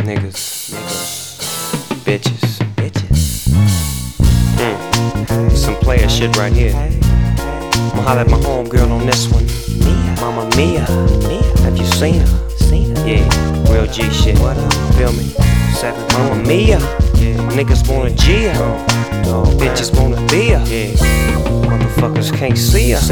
Niggas, bitches. Some player shit right here. I'ma holla at my homegirl on this one. Mama Mia. Have you seen her? Yeah, real G shit. Feel me? Mama Mia. Niggas wanna G her. Bitches wanna be her. Motherfuckers can't see her.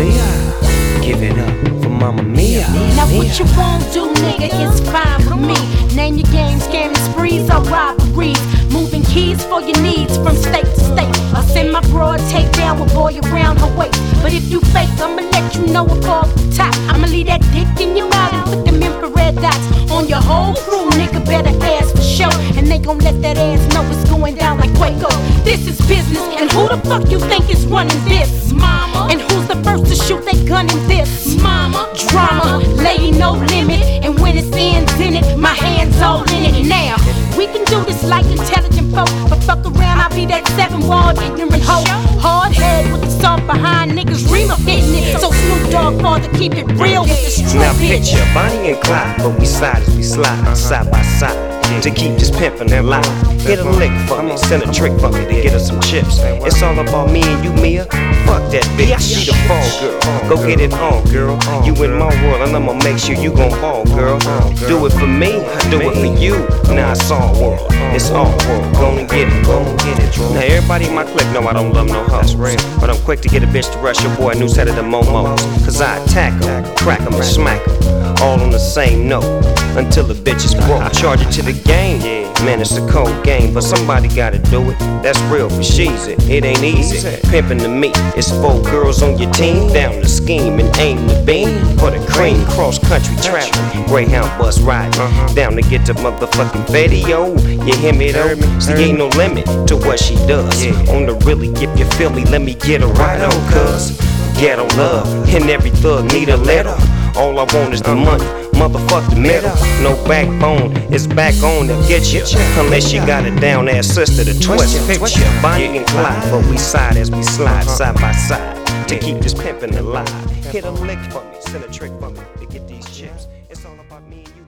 Give it up for Mama Mia. Now what you won't do, nigga, is fine with me. Name your game, scamming sprees or robberies. Moving keys for your needs from state to state. I'll send my broad take down with boy around her waist. But if you fake, I'ma let you know above the top. I'ma leave that dick in your mouth and put them infrared dots on your whole crew. Nigga better ask for show, and they gon' let that ass know it's going down like Waco. This is business, and who the fuck you think is running this? Mama. And who's the first to shoot they gun in this? Mama. Drama, lady no limit, and when it ends in it, my hands all in it. Now we can do this like intelligent folk, but fuck around, I'll be that seven-walled ignorant hoe. Hard head with the soft behind niggas real hitting it. So Snoop Dogg father keep it real with the street. Now picture Bonnie and Clyde, but we slide as we slide, side by side, to keep this pimpin' alive. Hit a lick for me, send a trick for me to get us some chips. It's all about me and you, Mia. Fuck that bitch, she the fall girl. Go get it on, girl. You in my world, and I'ma make sure you gon' ball, girl. Do it for me, I do it for you. Now it's all world, it's all world. Gonna get it, Now everybody in my clique know I don't love no hoes, but I'm quick to get a bitch to rush your boy a new set of the momos. Cause I attack 'em, crack 'em and smack 'em, all on the same note, until the bitch is broke. Charge it to the game, man, it's a cold game, but somebody gotta do it. That's real for Sheezy, it ain't easy. Pimpin' to me, it's 4 girls on your team, down the scheme and aim the beam for the cream. Cross country traveling, Greyhound bus riding, down to get to motherfucking video. You hear me though? See, ain't no limit to what she does. On the really, if you feel me, let me get her right on, cuz ghetto love, and every thug need a letter. All I want is the money, motherfuck the metal. No backbone, it's back on to get you. Unless you got a down ass sister to twist picture. Bonnie and Clyde, but we side as we slide, side by side, to keep this pimpin' alive. Hit a lick for me, send a trick for me to get these chips. It's all about me and you.